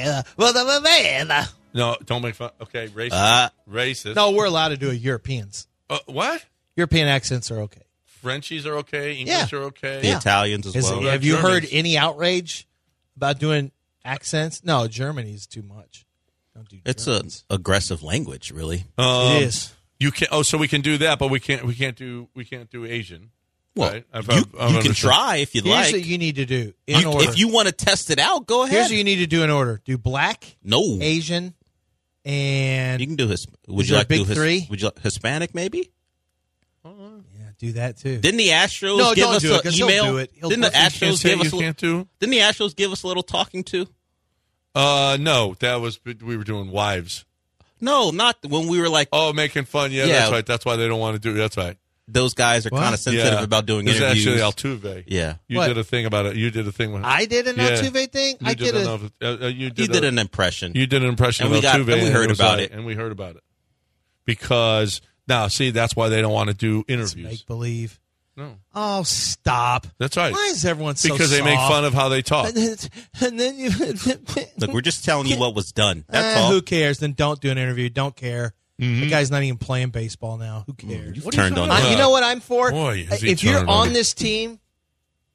no, don't make fun. Okay, racist. Uh, racist. No, we're allowed to do a Europeans. Uh, what? European accents are okay. Frenchies are okay. English Yeah. are okay. the Italians as Is well. it- about have you Germans? heard any outrage about doing accents? No, Germany's too much. Don't do It's a Germans. aggressive language, really. Um, It is. You can. Oh, so we can do that, but we can't. We can't do. We can't do Asian. Well, right? I've- you, I've- I've you can understood. try if you'd Here's like. what you need to do in You- order. if you want to test it out, go ahead. Here's what you need to do in order. Do black, no, Asian, and you can do his. Would Is you there a like to do big his, three? Would you like Hispanic maybe? yeah, do that too. Didn't the Astros No, give don't us do it, an 'cause he'll email? do it. He'll Didn't the definitely- You can't Astros say give us? you a, can't do. Didn't the Astros give us a little talking to? Uh, no, that was we were doing wives. No, not when we were like, Oh, making fun. Yeah, Yeah. that's right. That's why they don't want to do. That's right. those guys are What? kind of sensitive Yeah. about doing it was interviews. actually Altuve. Yeah. You What? did a thing about it. You did a thing with. I did an Yeah. Altuve thing. You I did, did a. enough, uh, uh, you You did, did a- an impression. You did an impression And of we got- Altuve, and we it heard was about like- it. and we heard about it because now, see, that's why they don't want to do interviews. Make believe. No, Oh, stop! that's right. Why is everyone so Because they make soft? fun of how they talk. And then, and then you Look, we're just telling you what was done. That's Eh, all. Who cares? Then don't do an interview. Don't care. The guy's not even playing baseball now. Who cares? You've What are you turned on. talking I- about? you know what I'm for? Boy, has he if you're turned on on. this team,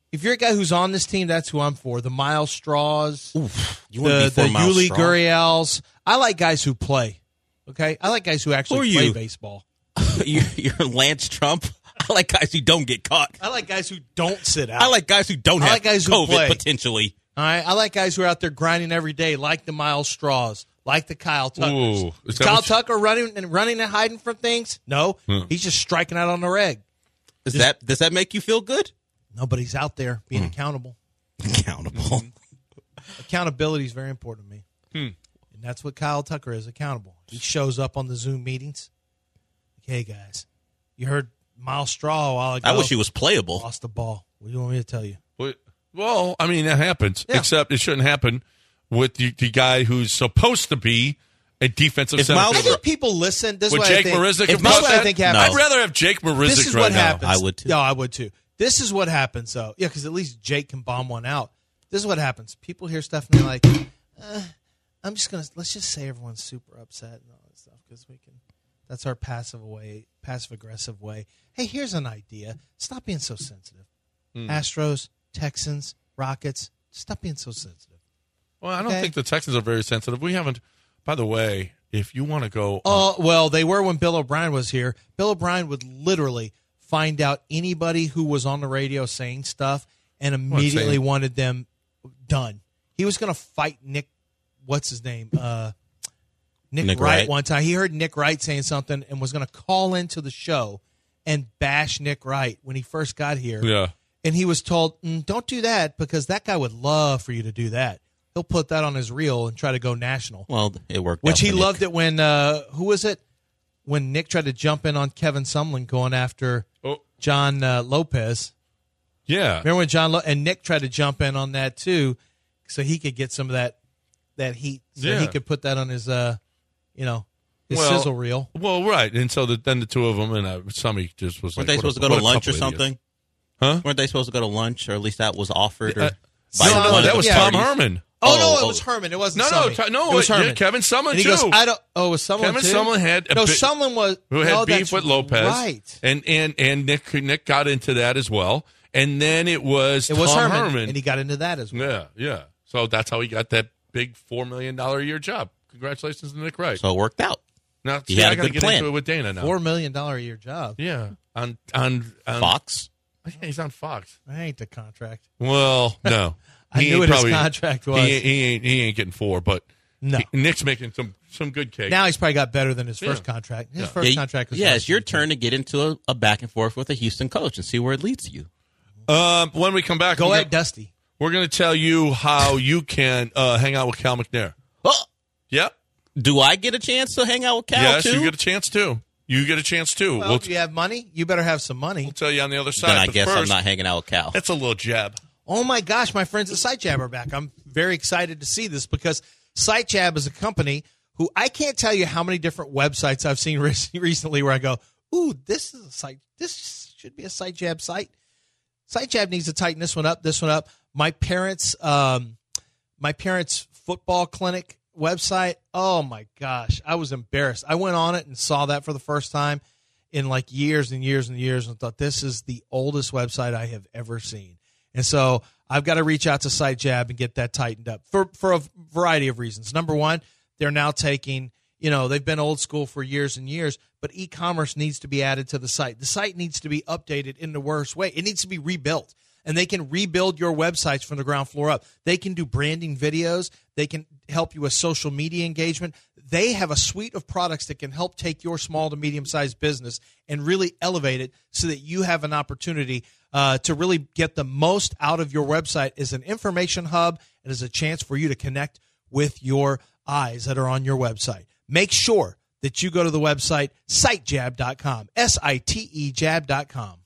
If you're a guy who's on this team, that's who I'm for. The Miles Straws, Oof, you wanna the, be for the Miles Yuli Straw? Gurriels. I like guys who play. Okay, I like guys who actually Who are play you? baseball. you're, you're Lance Trump. I like guys who don't get caught. I like guys who don't sit out. I like guys who don't I have like guys who COVID play. potentially. All right, I like guys who are out there grinding every day, like the Miles Straws, like the Kyle Tuckers. Ooh, is that Kyle what you- Tucker running and running and hiding from things? No, Hmm. he's just striking out on the reg. Is that does that make you feel good? Nobody's out there being accountable. Accountable. Accountability is very important to me. Hmm. And that's what Kyle Tucker is, accountable. He shows up on the Zoom meetings. Like, hey, guys, you heard Miles Straw a while ago. I wish he was playable. Lost the ball. What do you want me to tell you? But- Well, I mean, that happens, Yeah. except it shouldn't happen with the, the guy who's supposed to be a defensive If center Miles- I fielder. think people listen. This is Would what Jake I think. Marisnick If have this is brought what I that? think No. happens. I'd rather have Jake Marisnick This is right what now. happens. I would too. No, I would too. This is what happens, though. Yeah, because at least Jake can bomb one out. This is what happens. People hear stuff and they're like, uh, "I'm just gonna let's just say everyone's super upset and all that stuff because we can." That's our passive way, passive aggressive way. Hey, here's an idea. Stop being so sensitive. Hmm. Astros, Texans, Rockets. Stop being so sensitive. Well, I don't Okay. think the Texans are very sensitive. We haven't. By the way, if you want to go, Oh, well, they were when Bill O'Brien was here. Bill O'Brien would literally find out anybody who was on the radio saying stuff and immediately saying- wanted them done. He was going to fight Nick, what's his name? Uh, Nick, Nick Wright, Wright. one time. He heard Nick Wright saying something and was going to call into the show and bash Nick Wright when he first got here. yeah, And he was told, mm, don't do that because that guy would love for you to do that. He'll put that on his reel and try to go national. Well, it worked. Which out he for Nick. loved it when uh, who was it? When Nick tried to jump in on Kevin Sumlin going after oh, John uh, Lopez. yeah. Remember when John Lo- and Nick tried to jump in on that too, so he could get some of that that heat, so Yeah. he could put that on his uh, you know, his Well, sizzle reel. Well, right, and so the, then the two of them and uh, Summy just was. Weren't like, they what supposed a- to go what to a lunch or couple idiots. something? Huh? Weren't they supposed to go to lunch, or at least that was offered? Or Uh, by no, one no, of that the was yeah. Tom parties? Herman. Oh, Oh, no, it oh. was Herman. It wasn't No, no, Sumlin. t- no, it was it- yeah, Herman. Kevin Sumlin, and he too. goes, I don't. Oh, it was Sumlin Kevin too? Sumlin had a no. bit- Sumlin was Who had no, beef that's with Lopez, right? and and and Nick Nick got into that as well, and then it was It was Tom Herman, Herman. and he got into that as well. yeah, yeah. So that's how he got that big four million dollar a year job. Congratulations to Nick Wright. So it worked out. Now he see, had I a gotta good get plan. into it with Dana now. Four million dollar a year job. Yeah, on on, on Fox. Yeah, he's on Fox. That ain't the contract. Well, no, I He knew ain't what his probably- contract was. He ain't, he ain't he ain't getting four, but No. he- Nick's making some some good cake. Now he's probably got better than his first Yeah. contract. His Yeah. first yeah, contract was yeah, less it's your than- turn to get into a, a back and forth with a Houston coach and see where it leads you. um, when we come back, Go we're ahead, Dusty. We're going to tell you how you can uh, hang out with Cal McNair. Oh, Yep. do I get a chance to hang out with Cal yes, too? you get a chance too. You get a chance too. Well, we'll, if you have money, you better have some money. we'll tell you on the other side. then I but guess first, I'm not hanging out with Cal. That's a little jab. Oh my gosh, my friends at SiteJab are back. I'm very excited to see this because SiteJab is a company who I can't tell you how many different websites I've seen re- recently where I go, ooh, this is a site. This should be a SiteJab site. SiteJab needs to tighten this one up, this one up. My parents, um, my parents' football clinic website. Oh my gosh, I was embarrassed. I went on it and saw that for the first time in like years and years and years and thought this is the oldest website I have ever seen. And so I've got to reach out to SiteJab and get that tightened up for, for a variety of reasons. Number one, they're now taking, you know, they've been old school for years and years, but e-commerce needs to be added to the site. The site needs to be updated in the worst way. It needs to be rebuilt. And they can rebuild your websites from the ground floor up. They can do branding videos. They can help you with social media engagement. They have a suite of products that can help take your small to medium-sized business and really elevate it so that you have an opportunity uh, to really get the most out of your website as an information hub and as a chance for you to connect with your eyes that are on your website. Make sure that you go to the website site jab dot com, S I T E jab dot com.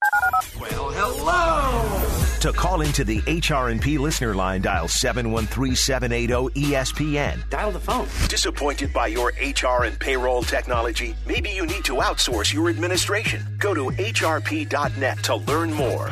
Well, hello. To call into the H R and P listener line, dial seven one three, seven eight zero, E S P N. Dial the phone. Disappointed by your H R and payroll technology? Maybe you need to outsource your administration. Go to H R P dot net to learn more.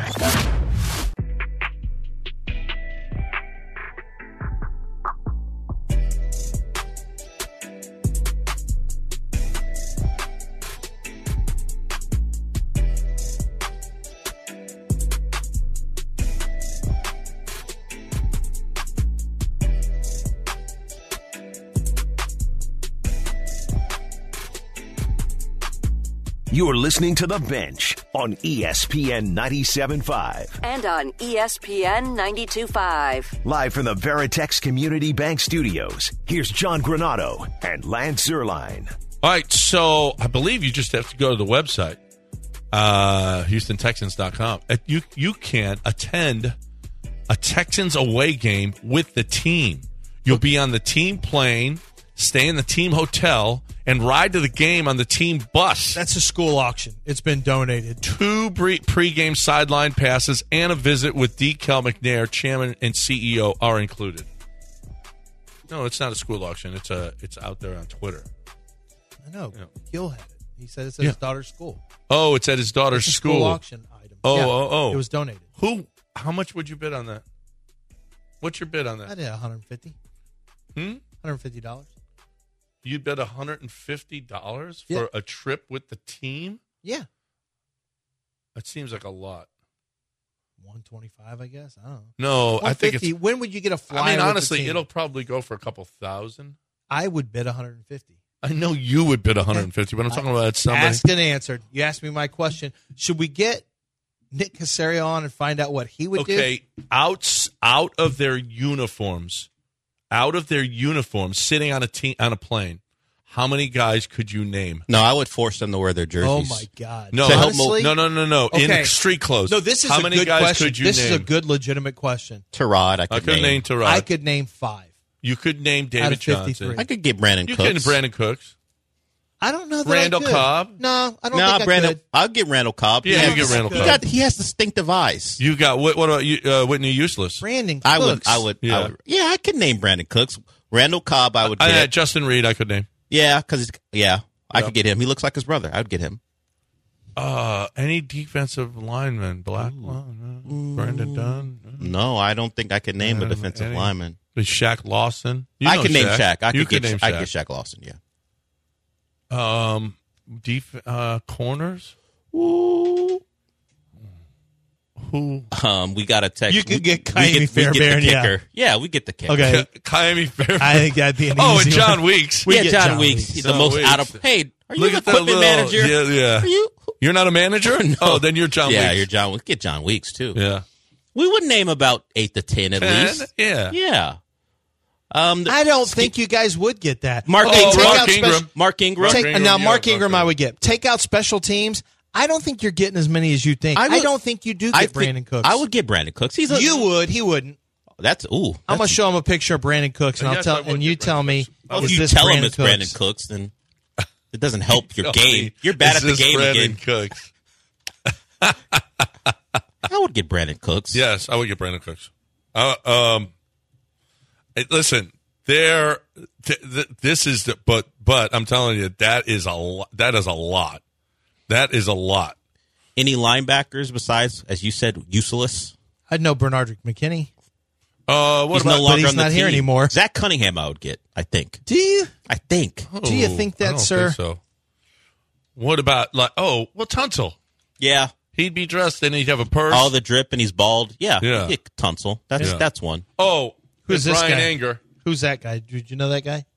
You're listening to The Bench on E S P N ninety-seven point five. And on E S P N ninety-two point five. Live from the Veritex Community Bank Studios, here's John Granado and Lance Zierlein. All right, so I believe you just have to go to the website, uh, Houston Texans dot com. You, you can attend a Texans away game with the team. You'll be on the team plane, stay in the team hotel, and ride to the game on the team bus. That's a school auction. It's been donated. Two pre- pregame sideline passes and a visit with D. Kel McNair, chairman and C E O, are included. No, it's not a school auction. It's a it's out there on Twitter. I know. Yeah. Gil had it. He said it's at Yeah. his daughter's school. Oh, it's at his daughter's It's a school. school auction item. Oh, Yeah, oh, oh. It was donated. Who? How much would you bid on that? What's your bid on I that? did one hundred fifty Hmm? one hundred fifty dollars You bid one hundred fifty dollars for Yeah. a trip with the team? Yeah. That seems like a lot. one twenty-five, I guess. I don't know. No, I think it's. one fifty. When would you get a flyer? I mean, with the honestly, team? it'll probably go for a couple thousand. I would bid one hundred fifty. I know you would bid one hundred fifty, but I'm talking about somebody. Asked and answered. You asked me my question. Should we get Nick Caserio on and find out what he would do? Okay, out out of their uniforms, out of their uniforms, sitting on a team on a plane. How many guys could you name? No, I would force them to wear their jerseys. Oh my God! No, Honestly? no, no, no, no. Okay. In street clothes. No, this is how a many good guys question. could you this name? is a good, legitimate question. Terod, I could, I could name, name Terod. I could name five. You could name Out David of fifty-three. Johnson. I could get Brandon You Cooks. could Brandon Cooks. I don't know that Randall I could. Cobb? No, I don't No, think I Brandon. could. I'll get Randall Cobb. Yeah, He you has- get Randall he Cobb. got- He has distinctive eyes. You got what? What about you, uh, Whitney Useless? Brandon Cooks. I would. I would. Yeah. I would. Yeah, I could name Brandon Cooks. Randall Cobb, I would I, get. uh, Justin Reed, I could name. yeah, because yeah, I Yep. could get him. He looks like his brother. I would get him. Uh, any defensive lineman? Black one? Brandon Dunn? No, I don't think I could name a Adam defensive Eddie. lineman. Is Shaq Lawson? You I know could name Shaq. I you could, could get, name I Shaq. could get Shaq Lawson. Yeah. Um, def- uh, corners. Ooh. Who? Um, we got a text. You could we, get we Kaimi we get the Fairbairn, yeah. kicker. Yeah, we get the kicker. Okay. Kaimi Fairbairn. I think that'd be an Oh, easy and John one. Weeks. We yeah, get John, John Weeks. Weeks. He's the John most Weeks. out of. Hey, are you Look an at that equipment little- manager? Yeah, yeah. Are you? You're not a manager? No. Oh, then you're John yeah, Weeks. you're John. We get John Weeks too. Yeah. We would name about eight to ten at Ten? least. Yeah. Yeah. Um, the- I don't think you guys would get that. Mark Okay, Ingram. take Mark out Ingram. special- Mark Ingram. take- Ingram, now, yeah, Mark Ingram, okay. I would get. Take out special teams. I don't think you're getting as many as you think. I I, would- don't think you do get I think- Brandon Cooks. I would get Brandon Cooks. He's a, You would. He wouldn't. That's ooh. I'm gonna that's- show him a picture of Brandon Cooks, and I'll Yes, I tell. would And you get tell Brandon me, Cooks. Well, is if you this tell Brandon him it's Cooks? Brandon Cooks, then it doesn't help your game. You're bad Is at the this game Brandon again. Cooks? I would get Brandon Cooks. Yes, I would get Brandon Cooks. Uh, um, hey, listen, there. Th- th- this is the, but but I'm telling you that is a lo- that is a lot. That is a lot. Any linebackers besides, as you said, useless? I'd know Bernardrick McKinney. Uh, what He's about? no longer he's on the not here team. anymore. Zach Cunningham, I would get. I think. Do you? I think. Do you Oh, think I that, don't sir? think so. What about like? Oh, well, Tunsil. Yeah. He'd be dressed and he'd have a purse. All the drip and he's bald. Yeah. Yeah. yeah Tunsil. That's Yeah. that's one. oh, Who's this Brian guy? Anger. Who's that guy? Did you know that guy?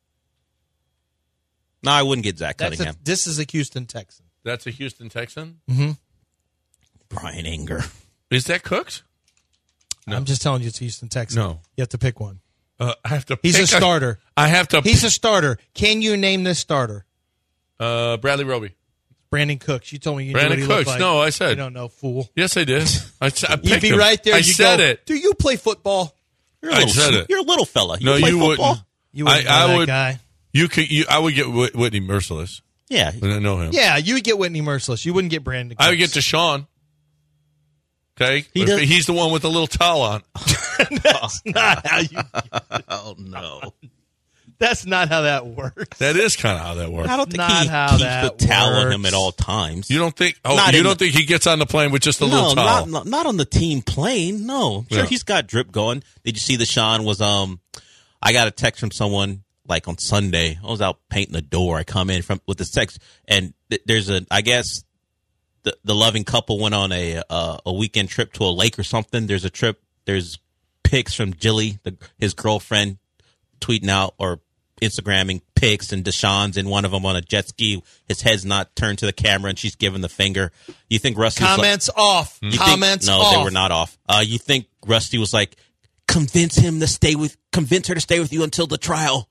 No, I wouldn't get Zach That's Cunningham. a, this is a Houston Texan. That's a Houston Texan. Brian Anger. Is that Cooks? No. I'm just telling you, it's Houston Texan. No. You have to pick one. Uh, I have to. He's pick a starter. I have to. He's a starter. Can you name this starter? uh, Bradley Roby. Brandon Cooks. You told me you Brandon knew what he Cooks. looked like. No, I said- You don't know, fool. Yes, I did. I, s- I You'd picked be him. right there. I You said go, it. Do you play football? You're a I little, said it. You're a little fella. You No, play you football? wouldn't. You wouldn't I- know I that would- guy. You could. You, I would get Whit- Whitney Merciless. Yeah. I know him. Yeah, you would get Whitney Merciless. You wouldn't get Brandon Cooks. I would get Deshaun. Okay, He If does- he's the one with the little towel on. That's not how you. Oh no. That's not how that works. That is kind of how that works. I don't think Not he how keeps that the towel on works. him at all times. You don't think? Oh, Not you in don't the- think he gets on the plane with just a no, little towel? not, not not on the team plane. No, sure Yeah. he's got drip going. Did you see the Sean was um? I got a text from someone like on Sunday. I was out painting the door. I come in from with the text, and th- there's a I guess the the loving couple went on a uh, a weekend trip to a lake or something. There's a trip. There's pics from Jilly, the, his girlfriend, tweeting out or Instagramming pics, and Deshaun's in one of them on a jet ski. His head's not turned to the camera, and she's giving the finger. You think Rusty comments like, off? You Comments think, no, off. they were not off. Uh, you think Rusty was like, convince him to stay with, convince her to stay with you until the trial?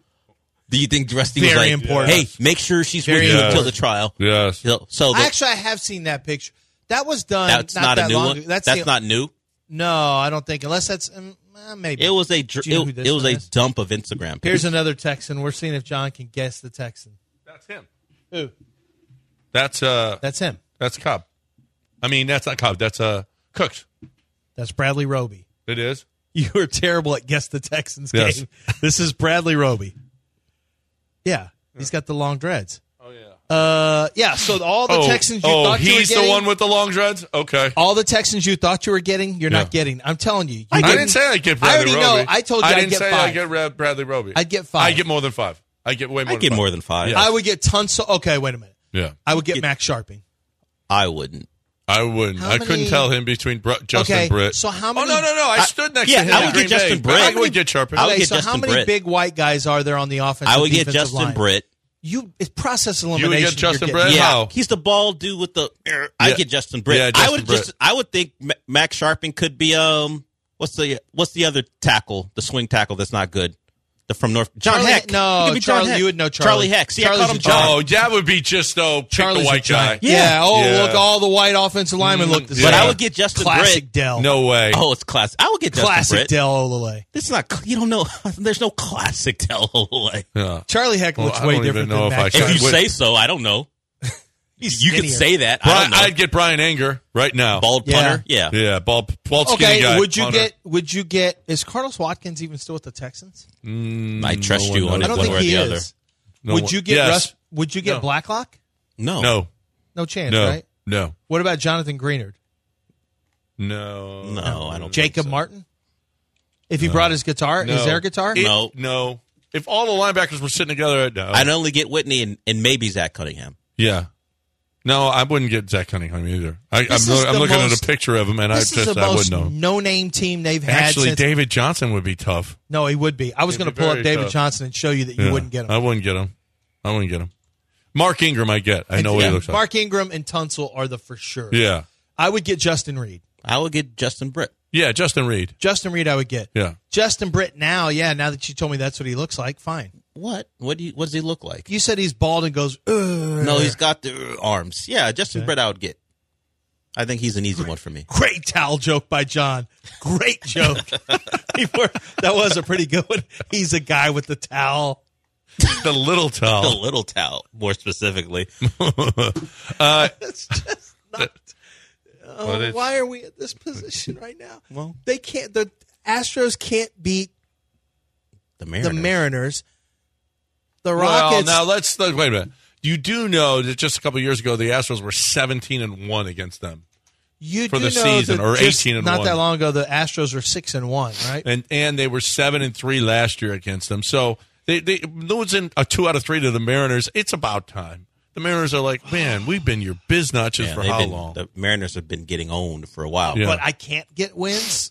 Do you think Rusty Very was like, important. hey, make sure she's Very with you important. until the trial? Yes. So, so the, Actually, I have seen that picture. That was done. that's not, not, that a new long one. ago. That's, That's, the- not new. No, I don't think. Unless that's um, uh, maybe. It was a dr- Do you know who it, this it was one a is? dump of Instagram. Here's pictures. another Texan. We're seeing if John can guess the Texan. That's him. Who? That's uh. That's him. That's Cobb. I mean, that's not Cobb. That's uh Cooks. That's Bradley Roby. It is. You were terrible at guess the Texans Yes. game. This is Bradley Roby. Yeah, he's got the long dreads. Oh yeah. Uh, yeah. So all the oh, Texans you oh, thought you were he's getting, the one with the long dreads. Okay. all the Texans you thought you were getting, you're Yeah. not getting. I'm telling you. you I didn't- didn't say I'd get I Bradley already Roby. know. I told you I I'd didn't get say five. I'd get Ra- Bradley Roby. I'd get five. I get more than five. I get way more. I than get five. more than five. Yes. I would get Tunsil. Okay, wait a minute. Yeah. I would get, Get- Max Sharping. I wouldn't. I wouldn't. How I many- couldn't tell him between Br- Justin Okay, Britt. so how Oh many- no no no! I, I- stood next yeah, to him. I in would Green get Justin Bay. Britt. I How would get Sharping. I would Okay, get so Justin how many Britt. big white guys are there on the offensive I would get defensive Justin line? Britt. You it's process You would elimination. get Justin you're Britt? getting. Yeah, How? he's the bald dude with the. I Yeah. get Justin Britt. Yeah, I Justin would Britt. just. I would think Ma- Max Sharping could be um. What's the what's the other tackle? The swing tackle that's not good. The from North John Charlie- Heck. no, He could be John Charlie- Heck. you would know Charlie. Heck. See, I Charlie's called him a John. Oh, that would be just oh, pick Charlie's the a white guy. giant. Yeah. Oh, Yeah. look, all the white offensive linemen look the Yeah. same. But I would get Justin classic Britt. Dell. No way. Oh, it's classic. I would get Justin classic Britt. Dell Olale. It's not. You don't know. There's no classic Del Olay. Yeah. Charlie Heck Well, looks I way don't even different know than if I Max. can- If you Wait. say so, I don't know. He's You could skinnier. say that. I don't Brian, know. I'd get Brian Anger right now. Bald Yeah. punter. Yeah. Yeah, bald, bald skinny Okay, guy. would you punter. get? Would you get? Is Carlos Watkins even still with the Texans? Mm, I trust no you one on knows. it I don't one think way or he the is. other. No would one- you get yes. Russ? Would you get No. Blacklock? No. No, No chance, no, right? no, What about Jonathan Greenard? no, No, I don't. Jacob think so. Martin? If he brought his guitar, No. is there a guitar? It- No. no. If all the linebackers were sitting together, no. I'd only get Whitney and, and maybe Zach Cunningham. Yeah. No, I wouldn't get Zach Cunningham either. I, I'm, This is lo- I'm the looking most- at a picture of him, and I This just is the I most wouldn't know. no-name team they've had Actually, since. David Johnson would be tough. No, he would be. I was He'd going to be pull up very David tough. Johnson and show you that you Yeah. wouldn't get him. I wouldn't get him. I wouldn't get him. Mark Ingram, I get. I know what yeah, he looks like. Mark Ingram and Tunsil are the for sure. Yeah, I would get Justin Reed. I would get Justin Britt. yeah. Justin Reed. Justin Reed, I would get. Yeah. Justin Britt now, yeah, now that you told me that's what he looks like, fine. What? What do you? What does he look like? You said he's bald and goes, ugh. No, he's got the uh, arms. Yeah, Justin Britt, I would get. I think he's an easy one for me. Great towel joke by John. Great joke. Before, that was a pretty good one. He's a guy with the towel. The little The towel. little towel, more specifically. uh, That's just not. Oh, Well, it's- why are we at this position right now? Well, They can't. The Astros can't beat the Mariners. the Mariners. The well, Rockets. now let's let, wait a minute. You do know that just a couple years ago, the Astros were seventeen and one against them, you for do the know season, that or just eighteen and not one. that long ago, the Astros were six and one, right? and and they were seven and three last year against them. So they they losing a two out of three to the Mariners. It's about time. The Mariners are like, man, we've been your biznutches Yeah, for they've how been- long? The Mariners have been getting owned for a while. Yeah. But I can't get wins.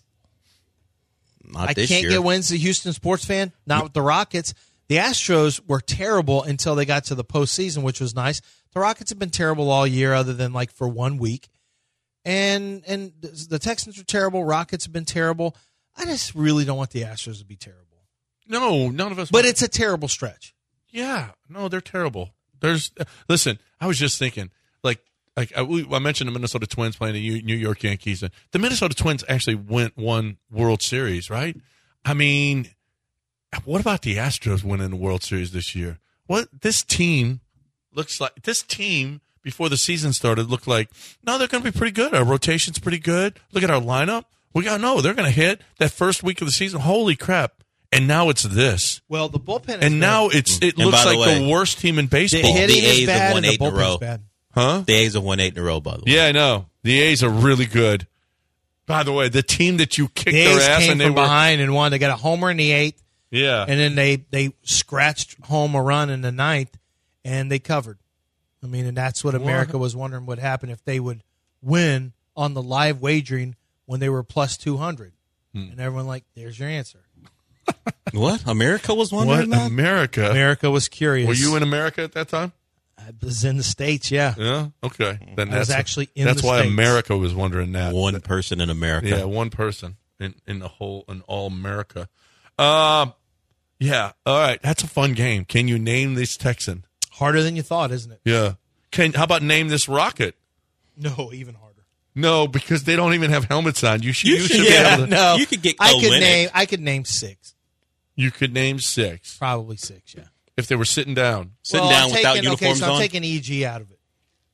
Not I this can't year. get wins. The Houston sports fan, not with the Rockets. The Astros were terrible until they got to the postseason, which was nice. The Rockets have been terrible all year, other than like for one week. And and the Texans are terrible. Rockets have been terrible. I just really don't want the Astros to be terrible. No, none of us. But it's a terrible stretch. Yeah, no, they're terrible. There's listen. I was just thinking, like, like I, we, I mentioned the Minnesota Twins playing the U- New York Yankees. The Minnesota Twins actually went one World Series, right? I mean, what about the Astros winning the World Series this year? What this team looks like? This team before the season started looked like no, they're going to be pretty good. Our rotation's pretty good. Look at our lineup. We got no. They're going to hit that first week of the season. Holy crap! And now it's this. Well, the bullpen is And now bad. it's it And looks by the like the, way, worst team in the baseball. hitting The is A's have bad won and the eight in a bullpen's row. bad. Huh? The A's have won eight in a row, by the way. Yeah, I know. The A's are really good. By the way, the team that you kicked The their A's ass came and they from were behind and won. They got a homer in the eighth, yeah. and then they they scratched home a run in the ninth, and they covered. I mean, and that's what America was wondering would happen if they would win on the live wagering when they were plus two hundred. Hmm. And everyone like, there's your answer. What? America was wondering What? that? America? America was curious. Were you in America at that time? I was in the States, yeah. Yeah? Okay. Then I was that's actually in That's the why States. America was wondering that. One person in America. Yeah, one person in, in the whole, in all America. Um, yeah. All right. That's a fun game. Can you name this Texan? Harder than you thought, isn't it? Yeah. Can How about name this Rocket? No, even harder. No, because they don't even have helmets on. You should. You You, should- should yeah, be able to, No, You could get I could Olynyk. name. I could name six, You could name six probably six. Yeah. if they were sitting down. Sitting well, down I'm without taking, uniforms okay, so on. I'm taking E G out of it.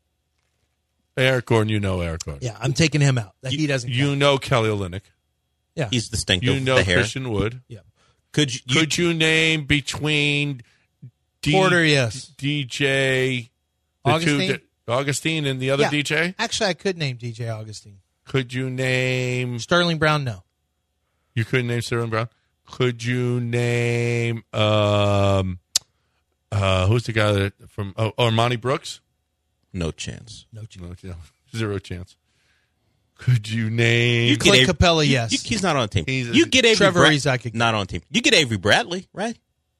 Eric Gordon, you know Eric Gordon. Yeah, I'm taking him out. He doesn't. You count. know Kelly Olynyk. Yeah. He's distinctive. You know the hair. Christian Wood. Yeah. Could you, Could you name between D- Porter, yes. D J the Augustine? Two, Augustine and the other Yeah. D J? Actually, I could name D J Augustine. Could you name Sterling Brown, no. You couldn't name Sterling Brown? Could you name um uh who's the guy that from oh, Armani Brooks? No chance. No chance. No, zero chance. Could you name You Clint Avery- Capella, you- yes. you- he's not on the team. He's a- you get Avery Trevor Brad- Ariza, I could- not on the team. You get Avery Bradley, right?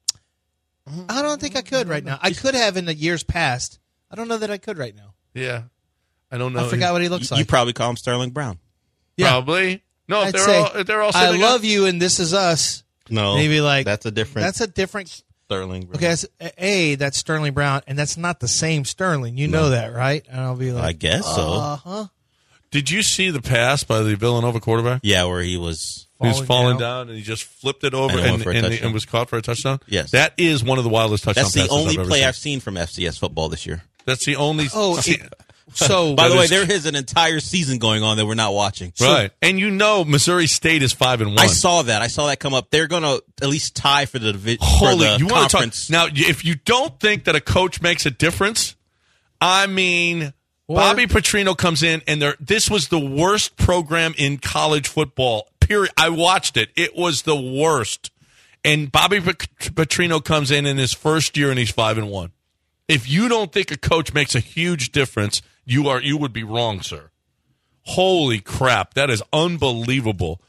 I don't think I could right now. I could have in the years past. I don't know that I could right now. Yeah. I don't know. I forgot what he looks You, like. you probably call him Sterling Brown. Yeah. Probably. No, if I'd they're say, all if they're all I sitting love you and this is us. No, Maybe like that's a different. That's a different. Sterling Brown. Okay, that's, a that's Sterling Brown, and that's not the same Sterling. You know that, right? And I'll be like, I guess so. Uh huh. Did you see the pass by the Villanova quarterback? Yeah, where he was. He was Falling falling down. down. and he just flipped it over And it and, went for a and, touchdown. and was caught for a touchdown? Yes. That is one of the wildest touchdown That's the passes only I've ever play seen. I've seen from F C S football this year. That's the only. Oh, it, so By the That way, is- there is an entire season going on that we're not watching. Right. And you know Missouri State is five and one. I saw that. I saw that come up. They're going to at least tie for the division. Holy, for the you want to talk conference. now? If you don't think that a coach makes a difference, I mean, Bobby Petrino comes in, and there. This was the worst program in college football. Period. I watched it; it was the worst. And Bobby Petrino comes in in his first year, and he's five and one. If you don't think a coach makes a huge difference, you are you would be wrong, sir. Holy crap, that is unbelievable.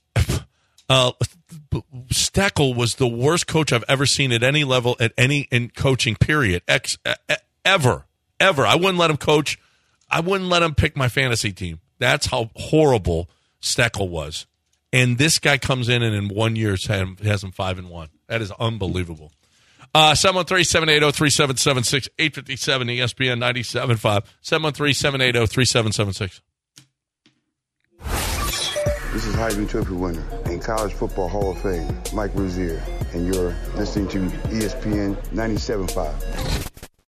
Uh, Steckel was the worst coach I've ever seen at any level, at any in coaching. Period. Ex, ever, ever. I wouldn't let him coach. I wouldn't let him pick my fantasy team. That's how horrible Steckel was. And this guy comes in and in one year has him, has him five and one. That is unbelievable. Uh, seven one three, seven eight zero, three seven seven six, eight five seven E S P N ninety-seven point five, seven one three, seven eight zero, three seven seven six. This is Heisman Trophy winner and College Football Hall of Fame, Mike Rozier, and you're listening to E S P N ninety-seven point five.